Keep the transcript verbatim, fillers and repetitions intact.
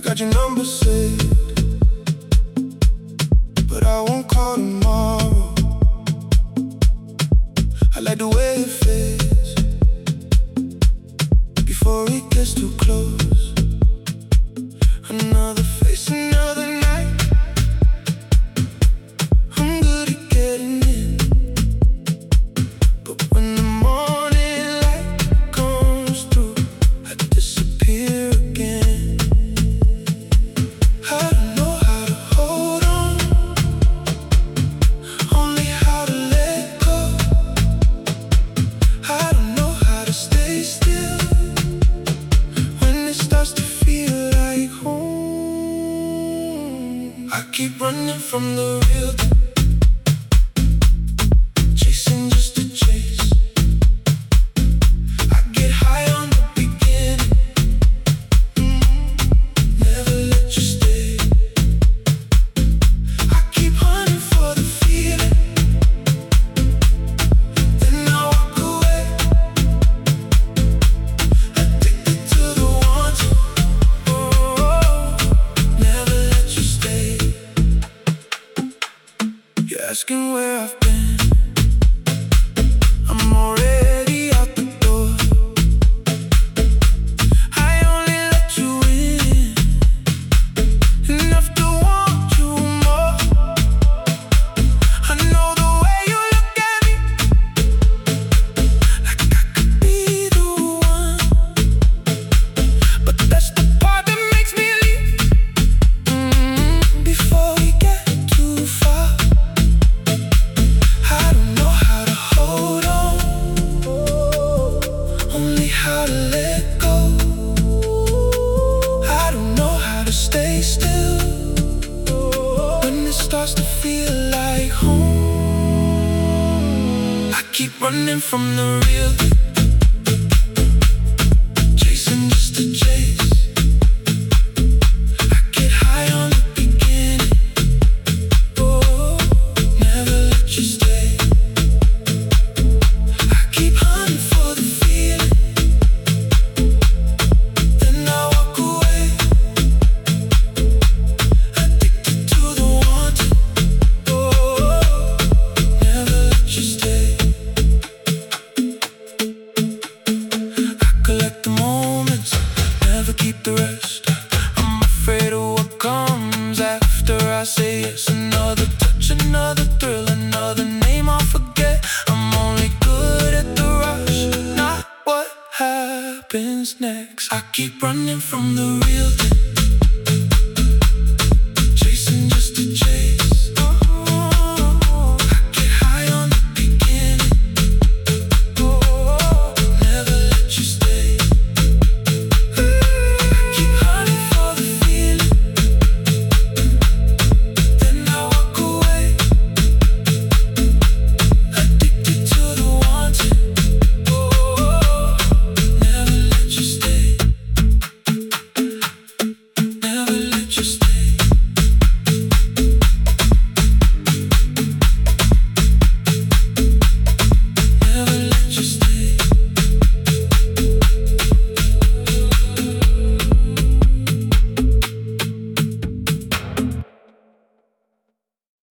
got your number saved, but I won't call tomorrow. I like the way it fades before it gets too close. Another face, another night. I'm good at getting in, but when the morning light comes through, I disappear again. I don't know how to hold on, only how to let go. I don't know how to stay still when it starts to feel like home. I keep running from the real, chasing just to chase. I get high on the beginning, mm, never let you stay. I keep hunting for the feeling, then I walk away, addicted to the wanting. Oh, never let you stay. You're asking where I've been, I'm already out the door. I only let you in enough to want you more. I know the way you look at me, like I could be the one, but that's the part that makes me leave, mm, before we get too far. I don't know how to hold on, only how to let go. I don't know how to stay still when it starts to feel like home. I keep running from the real, chasing just to chase. I get high on the beginning, oh, never let you stay. I keep hunting for the feeling, then I walk away, addicted to the wanting. Oh, never let you stay. I collect the moments, never keep the rest. I'm afraid of what comes after I say yes. Another touch, another thrill, another name I'll forget. I'm only good at the rush, not what happens next. I keep running from the real thing,